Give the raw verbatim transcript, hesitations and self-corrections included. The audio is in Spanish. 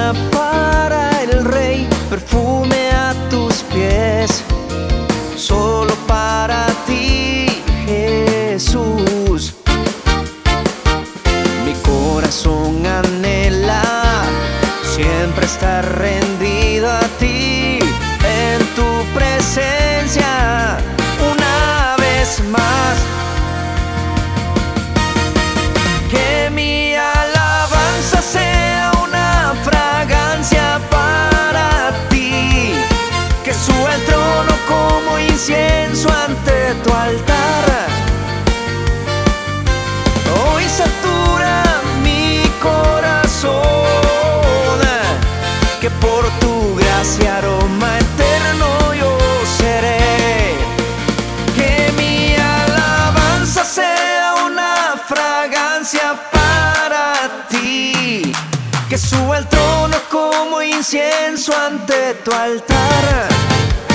corona para el rey, perfume a tus pies, solo para ti, Jesús. Mi corazón anhela siempre estar rendido a ti, en tu presencia una vez más. Que mi alabanza sea una fragancia para ti, que suba el trono como incienso ante tu altar. Hoy satura mi corazón, que por tu gracia aroma eterno yo seré. Que mi alabanza sea una fragancia para ti, que suba el trono como incienso ante tu altar.